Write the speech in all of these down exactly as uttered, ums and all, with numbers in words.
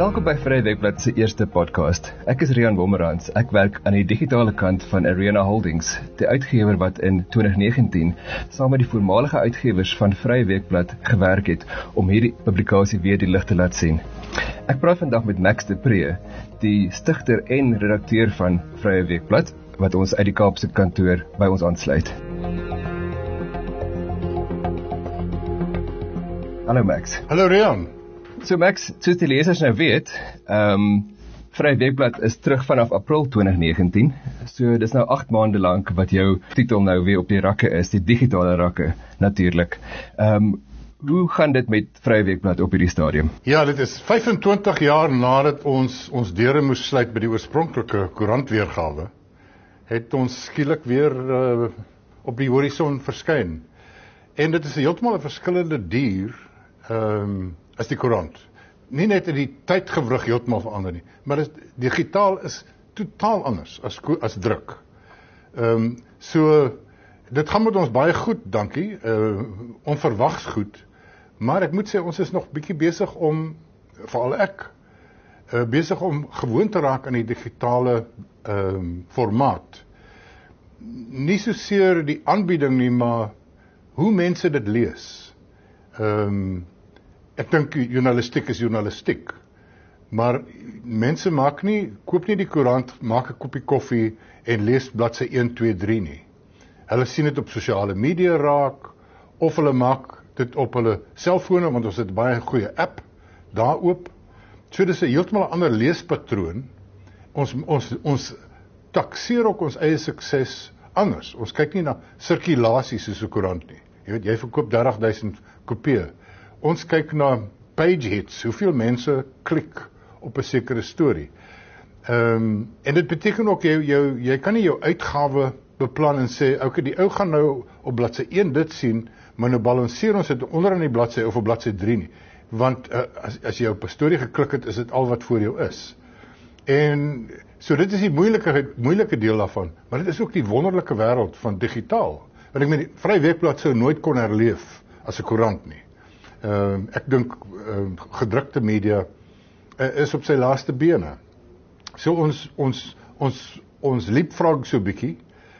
Welkom by Vrye Weekblad se eerste podcast. Ek is Rian Wommerans. Ek werk aan die digitale kant van Arena Holdings, die uitgewer wat in twintig negentien saam met die voormalige uitgewers van Vrye Weekblad gewerk het om hierdie publikasie weer die lig te laat sien. Ek praat vandag met Max de Pre, die stigter en redakteur van Vrye Weekblad, wat ons uit die Kaapse kantoor by ons aansluit. Hallo Max. Hallo Rian. So Max, soos die lesers nou weet, um, Vrye Weekblad is terug vanaf April twintig negentien, so dis nou agt maande lank wat jou titel nou weer op die rakke is, die digitale rakke, natuurlik. Um, hoe gaan dit met Vrye Weekblad op hierdie stadium? Ja, dit is vyfentwintig jaar nadat ons ons deure moes sluit by die oorspronklike koerantweergawe, het ons skielik weer uh, op die horison verskyn. En dit is heeltemal 'n verskillende dier, um, as die koerant. Nie net in die tydgewrig heeltemal verander nie, maar is, digitaal is totaal anders as, as druk. Um, so, dit gaan met ons baie goed, dankie, uh, onverwags goed, maar ek moet sê, ons is nog bietjie besig om, veral ek, uh, besig om gewoon te raak aan die digitale um, formaat. Nie soseer die aanbieding nie, maar hoe mense dit lees. Um, Ek dink journalistiek is journalistiek, maar mense maak nie, koop nie die koerant, maak 'n koppie koffie en lees bladsy een, twee, drie nie. Hulle sien dit op sosiale media raak, of hulle maak dit op hulle selfone, want ons het baie goeie app daar oop. So dis 'n heeltemal ander leespatroon. Ons, ons, ons takseer ook ons eie sukses anders. Ons kyk nie na sirkulasie soos 'n koerant nie. Jy weet, jy verkoop dertig duisend kopieë. Ons kyk na page hits, hoeveel mense klik op 'n sekere storie. Um, en dit beteken ook, jy, jy, jy kan nie jou uitgawe beplan en sê, ok, die ou gaan nou op bladsy een dit sien, maar nou balanseer ons dit onder in die bladsy of op bladsy drie nie. Want uh, as, as jy op 'n storie geklik het, is dit al wat voor jou is. En so dit is die moeilike, moeilike deel daarvan, maar dit is ook die wonderlike wêreld van digitaal. Want ek meen, Vrye Weekblad sou nooit kon herleef as 'n koerant nie. Uh, ek dink uh, gedrukte media uh, is op sy laaste bene. So ons ons ons ons leapfrog so bietjie.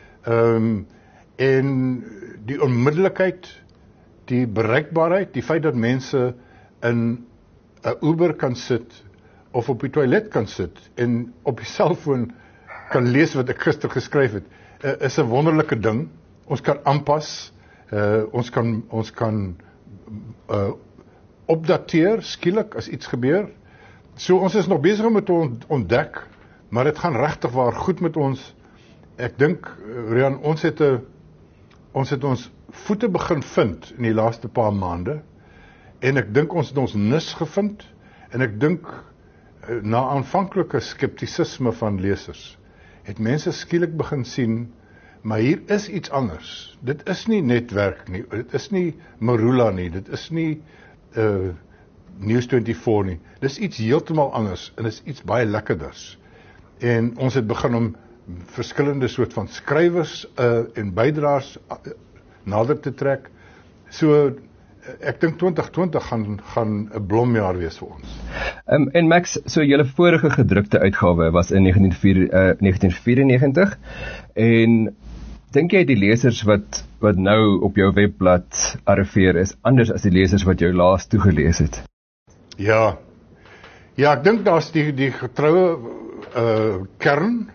Um, en die onmiddellikheid, die bereikbaarheid, die feit dat mense in 'n Uber kan sit of op die toilet kan sit en op die selfoon kan lees wat ek gister geskryf het, uh, is 'n wonderlike ding. Ons kan aanpas, uh, ons kan ons kan Uh, opdateer, skielik, as iets gebeur. So ons is nog besig om het te ontdek, maar dit gaan regtig waar goed met ons. Ek dink, Rian, ons het, a, ons het ons voete begin vind in die laaste paar maande, en ek dink ons het ons nis gevind, en ek dink, na aanvanklike skeptisisme van lesers, het mense skielik begin sien, maar hier is iets anders. Dit is nie netwerk nie, dit is nie Marula nie, dit is nie uh, News vyf nie. Dit is iets heeltemal anders, en dit is iets baie lekkerders. En ons het begin om verskillende soort van skrywers uh, en bydraers uh, nader te trek. So, ek dink twintig twintig gaan, gaan 'n blomjaar wees vir ons. Um, en Max, so julle vorige gedrukte uitgawe was in negentien vyrennegentig, en dink jy die lesers wat, wat nou op jou webblad arriveer is anders as die lesers wat jou laas toegelees het? Ja, ja ek dink daar's die, die getroue uh, kern,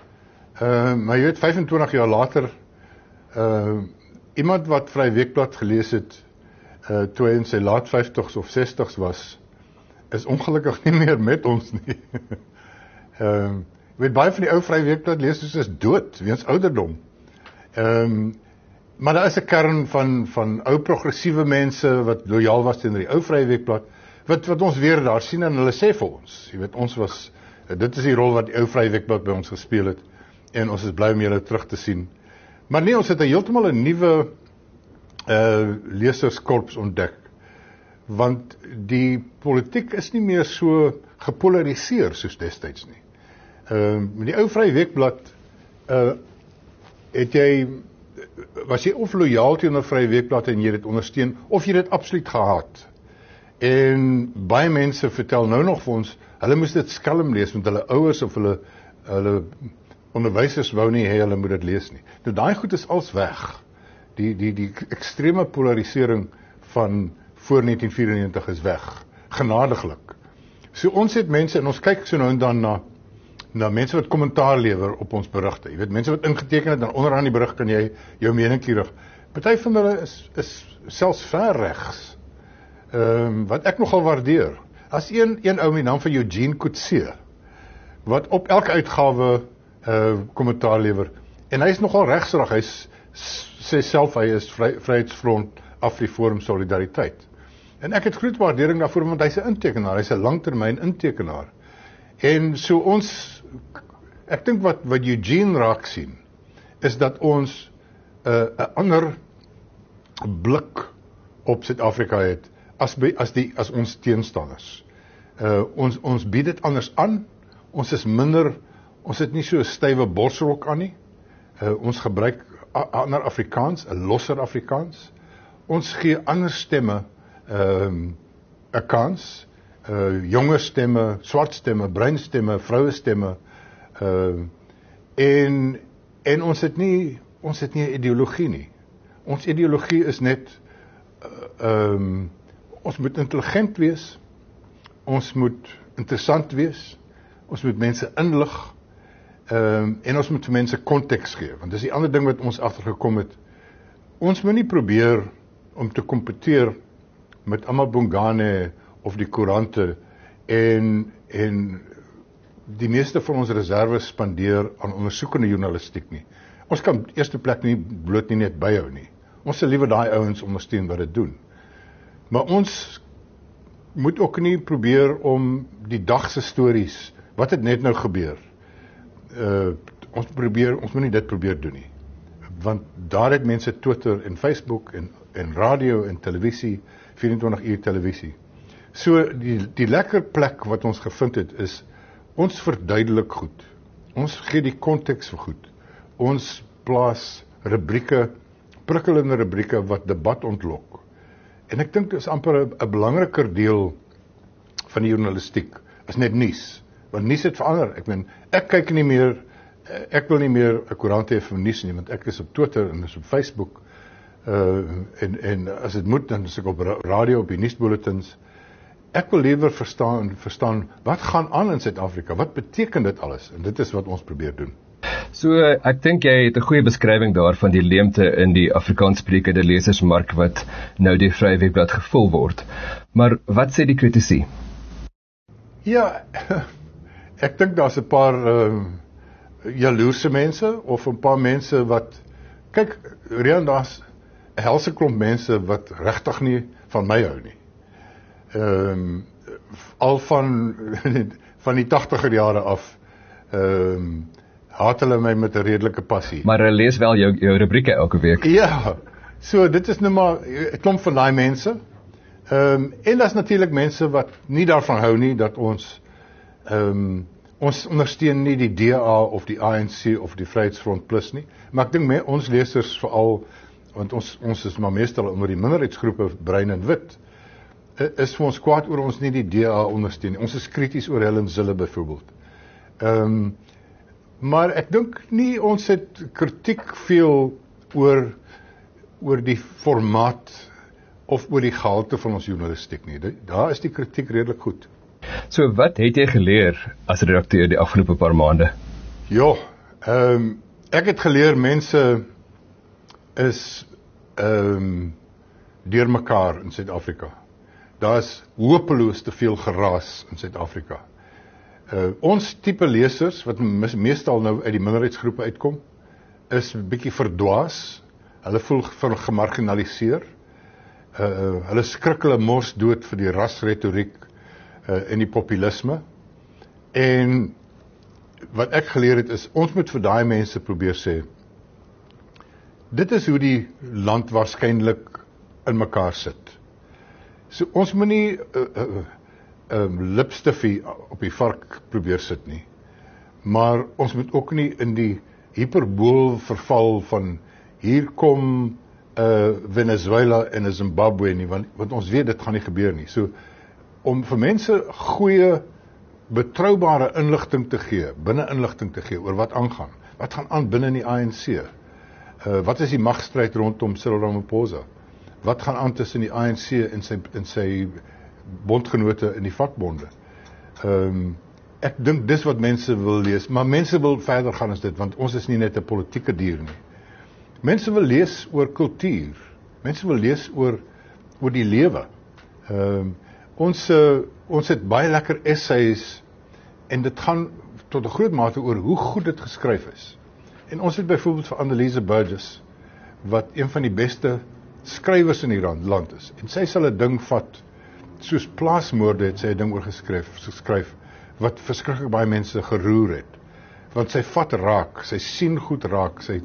uh, maar jy weet, vyfentwintig jaar later, uh, iemand wat Vrye Weekblad gelees het, uh, toe hy in sy laat vyftigs of sestigs was, is ongelukkig nie meer met ons nie. uh, jy weet, baie van die ou Vrye Weekblad lesers is dood, weens ouderdom. Um, maar daar is 'n kern van, van ou progressiewe mense wat loyaal was teenoor die ou Vrye Weekblad, wat, wat ons weer daar sien en hulle sê vir ons, jy weet, ons was, dit is die rol wat die ou Vrye Weekblad by ons gespeel het, en ons is bly om julle terug te sien. Maar nee, ons het heeltemal 'n nuwe uh, leserskorps ontdek, want die politiek is nie meer so gepolariseer soos destyds nie. Uh, met die ou Vrye Weekblad, uh, het jy, was jy of loyaal teenoor Vrye Weekblad en jy dit ondersteun, of jy dit absoluut gehaat. En baie mense vertel nou nog vir ons, hulle moes dit skelm lees, want hulle ouers of hulle, hulle onderwysers wou nie hê hulle moet dit lees nie. Nou daai goed is als weg. Die, die, die ekstreme polarisering van voor negentien vyerennegentig is weg, genadiglik. So ons het mense, en ons kyk so nou en dan na, na mense wat kommentaar lewer op ons berigte. Jy weet, mense wat ingeteken het, dan onderaan die berig kan jy jou mening kierig. Party van hulle is, is selfs ver regs, um, wat ek nogal waardeer. As een, een ou met die naam van Eugene Coetzee, wat op elke uitgawe uh, kommentaar lewer, en hy is nogal regsrig, hy is, sê self, hy is vry, Vryheidsfront, Afriforum, Solidariteit. En ek het groot waardering daarvoor, want hy is 'n intekenaar, hy is 'n langtermyn intekenaar. En so ons, ek dink wat, wat Eugene raak sien, is dat ons 'n uh, ander blik op Suid-Afrika het, as, as, die, as ons teenstanders. Uh, ons, ons bied dit anders aan, ons is minder, ons het nie so 'n stywe borsrok aan nie, uh, ons gebruik ander Afrikaans, 'n losser Afrikaans, ons gee ander stemme, 'n um, kans, uh, jonge stemme, swart stemme, bruin stemme, vroue stemme, uh, en, en ons het nie, ons het nie 'n ideologie nie. Ons ideologie is net, uh, um, ons moet intelligent wees, ons moet interessant wees, ons moet mense inlig, um, en ons moet vir mense konteks gee, want dis die ander ding wat ons agtergekom het. Ons moet nie probeer om te kompeteer met Amabongane of die koerante en, en die meeste van ons reserves spandeer aan ondersoekende journalistiek nie. Ons kan eerste plek nie bloot nie net byhou nie. Ons sal liewer daai ouens ondersteun wat dit doen. Maar ons moet ook nie probeer om die dagse stories, wat het net nou gebeur, uh, ons probeer, ons moet nie dit probeer doen nie. Want daar het mense Twitter en Facebook en, en radio en televisie, vyerentwintig uur televisie. So die, die lekker plek wat ons gevind het is, ons verduidelik goed. Ons gee die konteks vir goed. Ons plaas rubrieke, prikkelende rubrieke wat debat ontlok. En ek dink dit is amper 'n belangriker deel van die journalistiek as net nuus. Want nuus het verander. Ek meen, ek kyk nie meer, ek wil nie meer 'n koerant hê vir nuus nie, want ek is op Twitter en is op Facebook. Uh, en, en as dit moet, dan is ek op radio, op die nuusbulletins. Ek wil liewer verstaan, verstaan, wat gaan aan in Suid-Afrika? Wat beteken dit alles? En dit is wat ons probeer doen. So, ek dink jy het 'n goeie beskrywing daar van die leemte in die Afrikaanssprekende lesersmark wat nou die Vrye Weekblad gevul word. Maar wat sê die kritici? Ja, ek dink daar's 'n paar uh, jaloerse mense of 'n paar mense wat, kyk, Rian, daar's 'n helse klomp mense wat regtig nie van my hou nie. Ehm um, al van van die tagtiger jare af ehm um, haat hulle my met 'n redelike passie. Maar hulle lees wel jou jou rubrieke elke week. Ja. So dit is nou maar 'n klomp van daai mense. Ehm um, en daar's natuurlik mense wat nie daarvan hou nie dat ons ehm um, ons ondersteun nie die D A of die A N C of die Vryheidsfront Plus nie. Maar ek dink me, ons lesers veral, want ons ons is maar meestal onder die minderheidsgroepe bruin en wit, is vir ons kwaad oor ons nie die D A ondersteun nie. Ons is krities oor Helen Zille byvoorbeeld. Ehm um, maar ek dink nie ons het kritiek veel oor oor die formaat of oor die gehalte van ons journalistiek nie. Daar is die kritiek redelik goed. So wat het jy geleer as redakteur die afgelope paar maande? Ja, ehm um, ek het geleer mense is ehm um, deur mekaar in Suid-Afrika. Daar is hopeloos te veel geraas in Suid-Afrika. Uh, ons tipe lesers, wat meestal nou uit die minderheidsgroepe uitkom, is 'n bietjie verdwaas. Hulle voel gemarginaliseer. Uh, hulle skrik hulle mors dood vir die rasretoriek uh, en die populisme. En wat ek geleer het is, ons moet vir daai mense probeer sê, dit is hoe die land waarskynlik in mekaar sit. So ons moet nie uh, uh, um, lipstifie op die vark probeer sit nie. Maar ons moet ook nie in die hyperbool verval van hier kom 'n uh, Venezuela en 'n Zimbabwe nie, want, want ons weet dit gaan nie gebeur nie. So, om vir mense goeie, betroubare inligting te gee, binne inligting te gee oor wat aangaan. Wat gaan aan binne die A N C? Uh, wat is die magstryd rondom Cyril Ramaphosa? Wat gaan aan tussen die A N C en sy, en sy bondgenote in die vakbonde? Um, ek dink dis wat mense wil lees, maar mense wil verder gaan as dit, want ons is nie net 'n politieke dier nie. Mense wil lees oor kultuur, mense wil lees oor, oor die lewe. Um, ons, uh, ons het baie lekker essays, en dit gaan tot 'n groot mate oor hoe goed dit geskryf is. En ons het byvoorbeeld vir Anneliese Burgess, wat een van die beste skrywers in die land is, en sy sal 'n ding vat, soos Plaasmoorde het sy 'n ding oor geskryf, geskryf, wat verskriklik baie mense geroer het. Want sy vat raak, sy sien goed raak, sy het,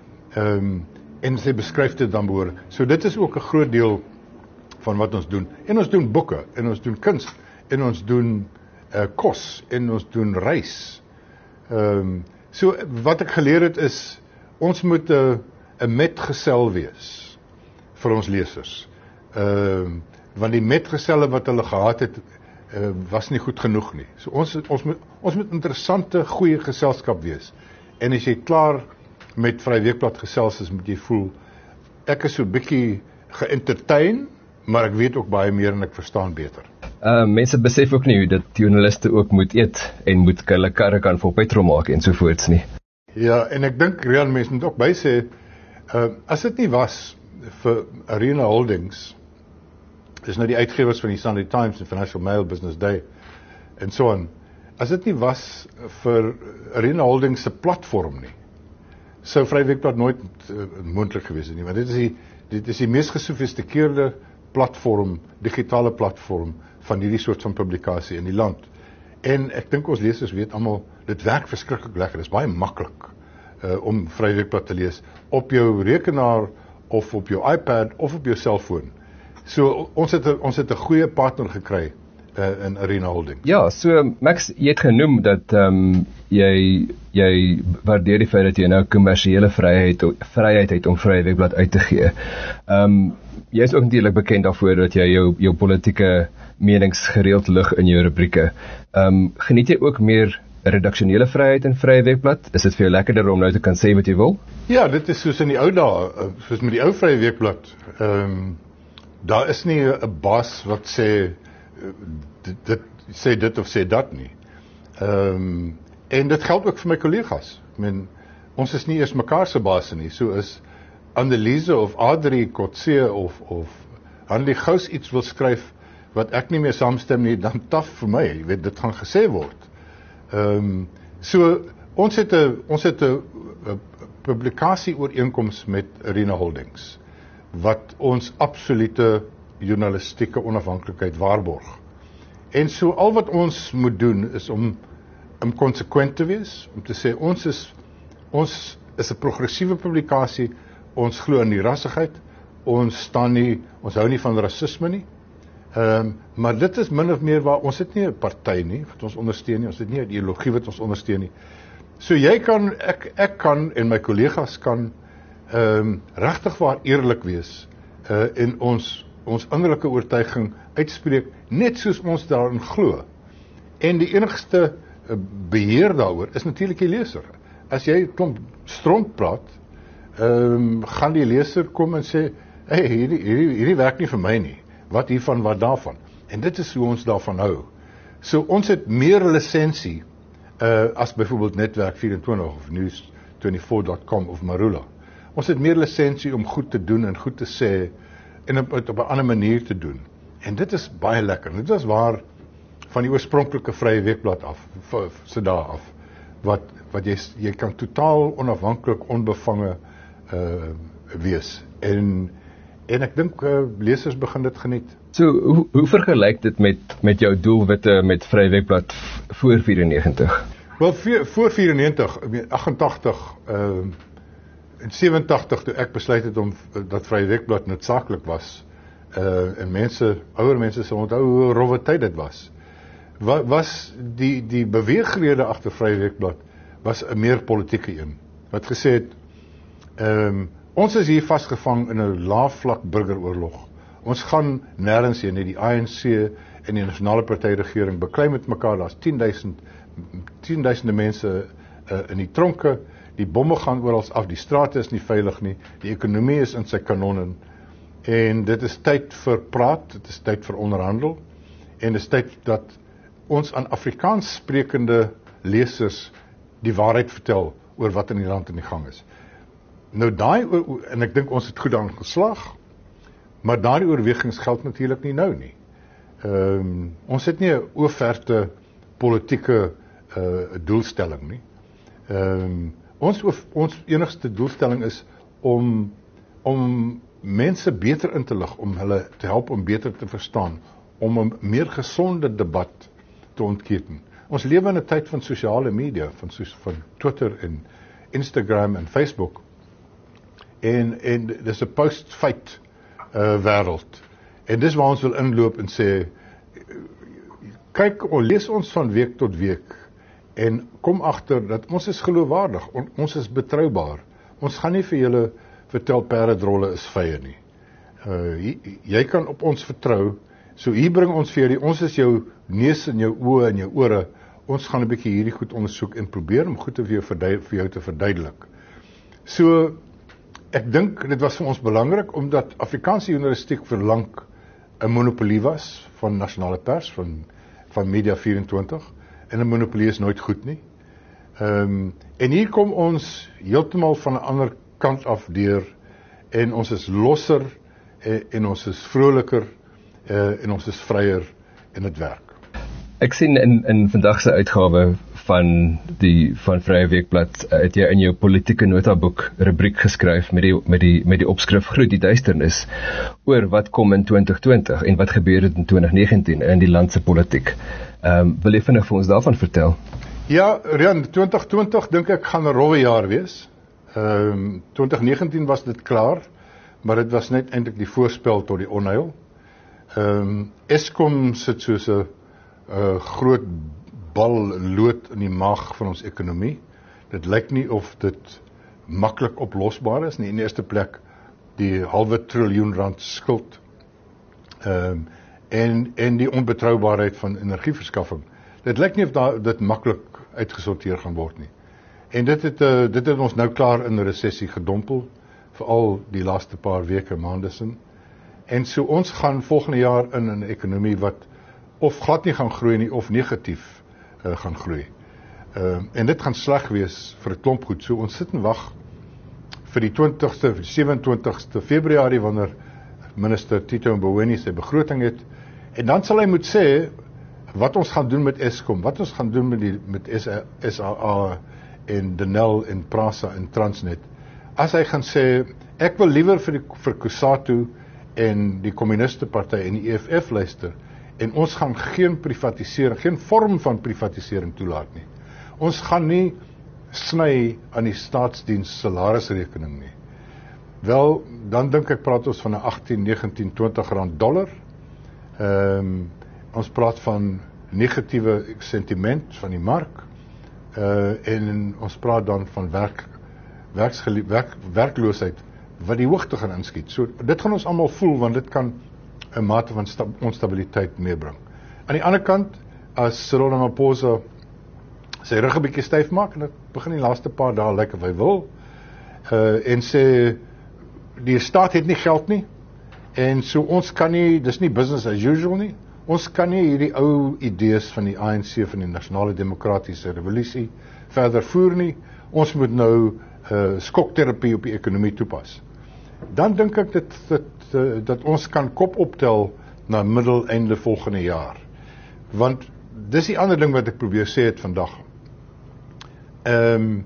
um, en sy beskryf dit dan behoor. So dit is ook 'n groot deel van wat ons doen. En ons doen boeke, en ons doen kunst, en ons doen uh, kos, en ons doen reis. Um, so wat ek geleer het is, ons moet 'n uh, metgesel wees vir ons lesers. Um, want die metgeselle wat hulle gehad het, uh, was nie goed genoeg nie. So ons, ons, moet, ons moet interessante, goeie geselskap wees. En as jy klaar met Vrye Weekblad gesels is, moet jy voel, ek is so bietjie geëntertain, maar ek weet ook baie meer en ek verstaan beter. Uh, mense besef ook nie dat journaliste ook moet eet en moet hulle karre kan vol petrol maak en sovoorts nie. Ja, en ek dink, Rian, mense moet ook bysê, uh, as dit nie was vir Arena Holdings, dis nou die uitgewers van die Sunday Times en Financial Mail, Business Day, en so aan, as dit nie was vir Arena Holdings se platform nie, sou Vrye Weekblad nooit uh, moontlik gewees het nie, want dit is die, dit is die mees gesofistikeerde platform, digitale platform, van hierdie soort van publikasie in die land. En ek dink ons lesers weet almal, dit werk verskriklik lekker, dit is baie maklik uh, om Vrye Weekblad te lees, op jou rekenaar, of op jou iPad, of op jou selfoon. So, ons het, ons het 'n goeie partner gekry, uh, in Arena Holding. Ja, so Max, jy het genoem dat um, jy, jy waardeer die feit dat jy nou kommersiële vryheid, vryheid het om Vrye Weekblad uit te gee. Um, jy is ook natuurlik bekend daarvoor dat jy jou, jou politieke menings gereeld lig in jou rubrieke. Um, geniet jy ook meer redaksionele vryheid in Vrye Weekblad? Is dit vir jou lekkerder om nou te kan sê wat jy wil? Ja, dit is soos in die ou dae, soos met die ou Vrye Weekblad. Um, daar is nie 'n baas wat sê, dit, dit, sê dit of sê dat nie. Um, en dit geld ook vir my kollegas. Ek meen, ons is nie eers mekaar se baas nie, so is Anneliese of Adrie Kotse of, of Hanlie Gous iets wil skryf, wat ek nie meer saamstem nie, dan taf vir my, jy weet, dit gaan gesê word. Um, so, ons het 'n ons het 'n publikasie ooreenkoms met Arena Holdings, wat ons absolute journalistieke onafhanklikheid waarborg. En so, al wat ons moet doen, is om, om konsekwent te wees, om te sê, ons is, ons is 'n progressiewe publikasie, ons glo in die rassigheid, ons staan nie, ons hou nie van rasisme nie, um, maar dit is min of meer waar, ons het nie 'n party nie, wat ons ondersteun nie, ons het nie 'n ideologie wat ons ondersteun nie. So jy kan, ek, ek kan, en my kollegas kan, um, regtig waar eerlik wees, uh, en ons, ons innerlike oortuiging uitspreek, net soos ons daarin glo. En die enigste uh, beheer daaroor, is natuurlik die leser. As jy klomp stront praat, um, gaan die leser kom en sê, hey, hierdie, hierdie, hierdie werk nie vir my nie, wat hiervan, wat daarvan. En dit is hoe ons daarvan hou. So ons het meer lisensie, uh, as byvoorbeeld Netwerk vyf en twintig, of News vyf vier punt com, of Marula. Ons het meer lisensie om goed te doen, en goed te sê, en op, op 'n ander manier te doen. En dit is baie lekker. Dit is waar, van die oorspronklike Vrye Weekblad af, se dae af, wat, wat jy, jy kan totaal onafhanklik, onbevange uh, wees. En, en ek dink uh, lesers begin dit geniet. So, hoe, hoe vergelyk dit met, met jou doelwitte met Vrye Weekblad voor vyrennegentig? Wel, voor vyrennegentig, agt-en-tagtig, uh, in sewentig, toe ek besluit het om, dat Vrye Weekblad noodsaaklik was, uh, en mense, ouer mense sal onthou hoe rowwe tyd dit was, wa, was die, die beweegrede agter Vrye Weekblad, was 'n meer politieke een, wat gesê het, um, Ons is hier vasgevang in 'n laafvlak burgeroorlog. Ons gaan nêrens heen nie. Die A N C en die Nasionale Party regering beklei met mekaar. Daar's tienduisende mense uh, in die tronke. Die bomme gaan oral af. Die strate is nie veilig nie. Die ekonomie is in sy kanonnen. En dit is tyd vir praat. Dit is tyd vir onderhandel. En dit is tyd dat ons aan Afrikaans sprekende lesers die waarheid vertel oor wat in die land in die gang is. Nou daai, en ek dink ons het goed daarin geslaag, maar daardie oorwegings geld natuurlik nie nou nie. Um, ons het nie 'n oorverte politieke uh, doelstelling nie. Um, ons, ons enigste doelstelling is om, om mense beter in te lig, om hulle te help om beter te verstaan, om 'n meer gesonde debat te ontketen. Ons lewe in 'n tyd van sosiale media, van, van Twitter en Instagram en Facebook. En, en dis 'n post-feit uh, wêreld. En dis waar ons wil inloop en sê, kyk, lees ons van week tot week en kom agter dat ons is geloofwaardig, on, ons is betroubaar. Ons gaan nie vir julle vertel perdedrolle is vye nie. Uh, jy, jy kan op ons vertrou. So hier bring ons vir julle, ons is jou neus en jou oë en jou ore. Ons gaan 'n bietjie hierdie goed ondersoek en probeer om goed te vir jou, verduid, vir jou te verduidelik. So ek dink dit was vir ons belangrik omdat Afrikaanse journalistiek vir lank 'n monopolie was van nasionale pers, van van Media vyf en twintig, en 'n monopolie is nooit goed nie. Ehm um, en hier kom ons heeltemal van 'n ander kant af deur en ons is losser en, en ons is vroliker uh, en ons is vryer in dit werk. Ek sien in in vandag se uitgawe van die van Vrye Weekblad het jy in jou politieke notaboek rubriek geskryf met die met die met die opskrif Groet die duisternis oor wat kom in twintig twintig en wat gebeur het in twintig negentien in die land se politiek. Ehm um, wil jy vinnig vir ons daarvan vertel? Ja, Rian, twintig twintig dink ek gaan 'n rowwe jaar wees. Ehm um, twintig negentien was dit klaar, maar dit was net eintlik die voorspel tot die onheil. Ehm um, Eskom sit soos 'n uh, groot bal lood in die maag van ons ekonomie. Dit lyk nie of dit maklik oplosbaar is nie. In die eerste plek die halwe triljoen rand skuld ehm um, en en die onbetroubaarheid van energieverskaffing. Dit lyk nie of da, dit maklik uitgesorteer gaan word nie. En dit het uh, dit het ons nou klaar in 'n resessie gedompel, veral die laaste paar weke, maande sin. En so ons gaan volgende jaar in 'n ekonomie wat of glad nie gaan groei nie of negatief uh, gaan groei. Uh, en dit gaan sleg wees vir 'n klomp goed. So ons sit en wag vir die twintigste, sewe-en-twintigste Februarie wanneer minister Tito Mboweni sy begroting het. En dan sal hy moet sê wat ons gaan doen met Eskom, wat ons gaan doen met die met S A A en Denel en Prasa en Transnet. As hy gaan sê ek wil liewer vir die vir Kusatu en die Kommuniste Party en die E F F luister en ons gaan geen privatisering, geen vorm van privatisering toelaat nie. Ons gaan nie sny aan die staatsdiens salarisrekening nie. Wel, dan dink ek praat ons van 'n agttien, negentien, twintig rand dollar. Ehm um, ons praat van negatiewe sentiment van die mark. Uh, en ons praat dan van werk, werk, werkloosheid wat die hoogte gaan inskiet. So dit gaan ons almal voel want dit kan 'n mate van onstabiliteit meebring. Aan die ander kant, as Cyril Ramaphosa sy rug 'n bietjie styf maak en dit begin die laaste paar dae lyk of hy wil uh, en sê die staat het nie geld nie en so ons kan nie, dis nie business as usual nie. Ons kan nie hierdie ou idees van die A N C van die Nasionale Demokratiese Revolusie verder voer nie. Ons moet nou uh, skokterapie op die ekonomie toepas. Dan dink ek dat dat, uh, dat ons kan kop optel na middel einde volgende jaar. Want dis die ander ding wat ek probeer sê het vandag. Ehm um,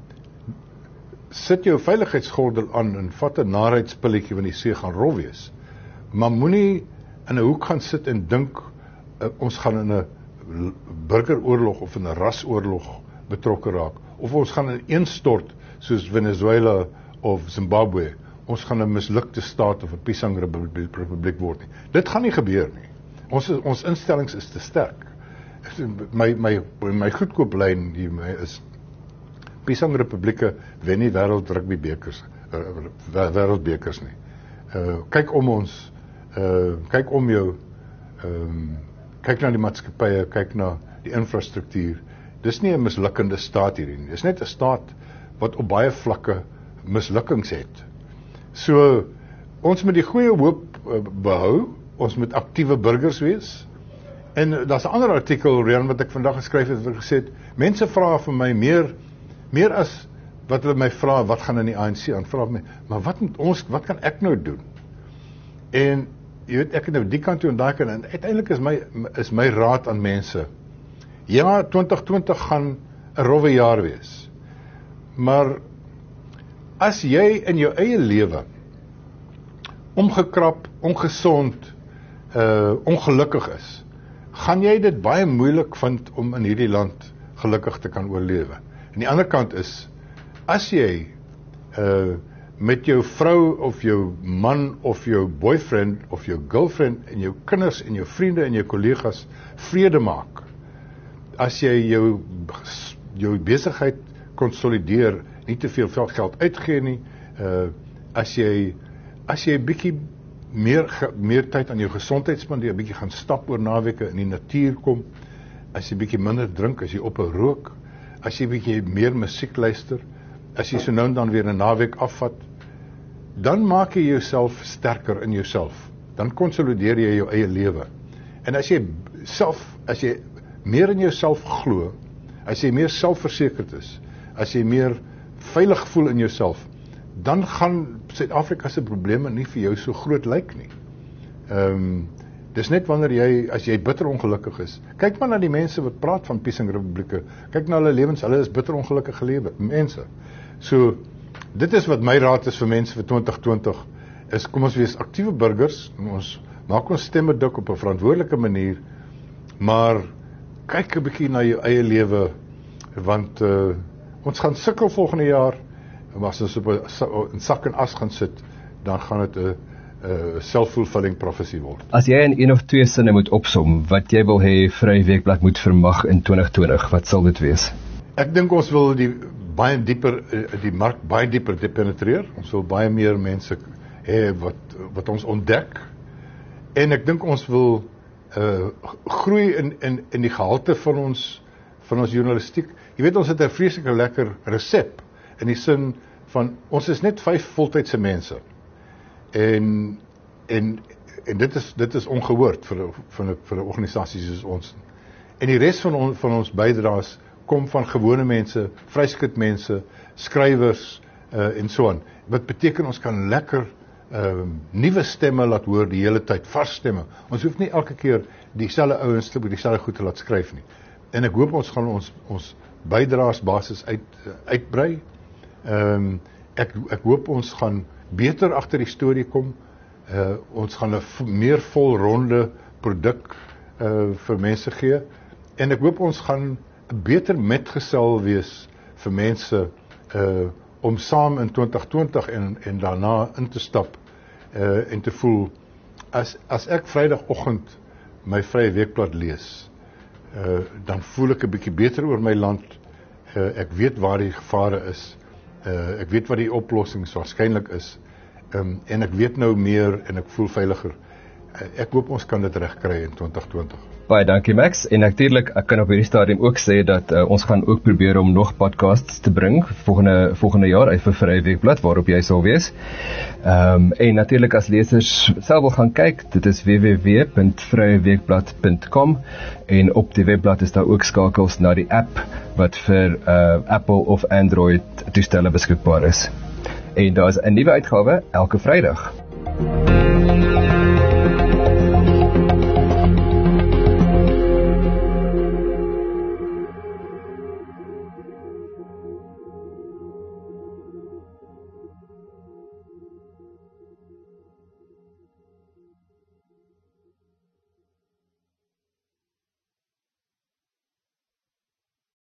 sit jou veiligheidsgordel aan en vat 'n narheidspilletjie wanneer die see gaan rof wees. Maar moenie in 'n hoek gaan sit en dink uh, ons gaan in 'n burgeroorlog of in 'n rasoorlog betrokke raak of ons gaan ineenstort soos Venezuela of Zimbabwe. Ons gaan 'n mislukte staat of 'n Pisang Republiek word nie. Dit gaan nie gebeur nie. Ons ons instellings is te sterk. My my my goedkoop lyn hier is Pisang Republieke wen nie wêreld rugbybekers uh, wêreldbekers nie. Uh, kyk om ons, uh, kyk om jou, um, kyk na die maatskappye, kyk na die infrastruktuur. Dis nie 'n mislukkende staat hierin. Dis net 'n staat wat op baie vlakke mislukkings het. So, ons moet die goeie hoop uh, behou, ons moet aktiewe burgers wees. En uh, daar's 'n ander artikel, Rian, wat ek vandag geskryf het, wat gesê het, mense vra vir my meer, meer as wat hulle my vra, wat gaan in die A N C aan, vra my, maar wat moet ons, wat kan ek nou doen? En, jy weet, ek het nou die kant toe en daai kant, en uiteindelik is my, is my raad aan mense, ja, twintig twintig gaan 'n rowwe jaar wees, maar, as jy in jou eie lewe, omgekrap, ongesond, uh, ongelukkig is, gaan jy dit baie moeilik vind om in hierdie land gelukkig te kan oorlewe. En die ander kant is, as jy uh, met jou vrou of jou man of jou boyfriend of jou girlfriend en jou kinders en jou vriende en jou kollegas vrede maak, as jy jou, jou besigheid konsolideer, nie te veel geld uitgee nie, uh, as jy as jy 'n bietjie meer, meer tyd aan jou gesondheid spandeer, 'n bietjie gaan stap oor naweke in die natuur kom, as jy bietjie minder drink, as jy ophou rook, as jy bietjie meer musiek luister, as jy so nou en dan weer 'n naweek afvat, dan maak jy jouself sterker in jouself. Dan konsolideer jy jou eie lewe. En as jy self, as jy meer in jouself glo, as jy meer selfversekerd is, as jy meer veilig voel in jouself, dan gaan Suid-Afrika se probleme nie vir jou so groot lyk nie. Ehm, um, dis net wanneer jy, as jy bitter ongelukkig is, kyk maar na die mense wat praat van Peace and Republieke, kyk na hulle lewens, hulle is bitter ongelukkige lewe, mense. So, dit is wat my raad is vir mense vir twintig twintig, is kom ons wees aktiewe burgers, ons maak ons stemme dik op 'n verantwoordelike manier, maar kyk 'n bietjie na jou eie lewe, want uh, ons gaan sukkel volgende jaar, maar as ons op 'n sak en as gaan sit, dan gaan dit 'n uh, self-fulfilling prophecy word. As jy in een of twee sinne moet opsom, wat jy wil hê Vrye Weekblad moet vermag in twintig twintig, wat sal dit wees? Ek dink ons wil die baie dieper, die mark baie dieper penetreer, ons wil baie meer mense hê wat, wat ons ontdek, en ek dink ons wil uh, groei in, in, in die gehalte van ons, van ons journalistiek. Jy weet, ons het 'n vreeslike lekker resep, in die sin van, ons is net vyf voltydse mense, en, en, en dit is, dit is ongehoord vir, vir, vir 'n organisasie soos ons, en die res van, on, van ons bydraes kom van gewone mense, vryskut mense, skrywers, uh, en so aan, wat beteken ons kan lekker uh, nuwe stemme laat hoor die hele tyd, vars stemme, ons hoef nie elke keer dieselfde ouens te dieselfde goed te laat skryf nie, en ek hoop ons gaan ons, ons bydraesbasis uit, uitbrei, um, ek, ek hoop ons gaan beter agter die storie kom, uh, ons gaan 'n meer volronde produk uh, vir mense gee, en ek hoop ons gaan 'n beter metgesel wees vir mense uh, om saam in twintig twintig en, en daarna in te stap uh, en te voel, as, as ek Vrydagoggend my Vrye Weekblad lees, uh, dan voel ek 'n bietjie beter oor my land, uh, ek weet waar die gevare is, uh, ek weet wat die oplossings waarskynlik is, um, en ek weet nou meer en ek voel veiliger. Uh, ek hoop ons kan dit regkry in twintig twintig. Baie dankie Max, en natuurlik, ek kan op hierdie stadium ook sê dat uh, ons gaan ook probeer om nog podcasts te bring volgende, volgende jaar uit vir Vrye Weekblad, waarop jy sal wees. Um, en natuurlik as lesers self wil gaan kyk, dit is w w w punt vrye weekblad punt com, en op die webblad is daar ook skakels na die app wat vir uh, Apple of Android toestelle beskikbaar is. En daar is 'n nuwe uitgawe elke Vrydag.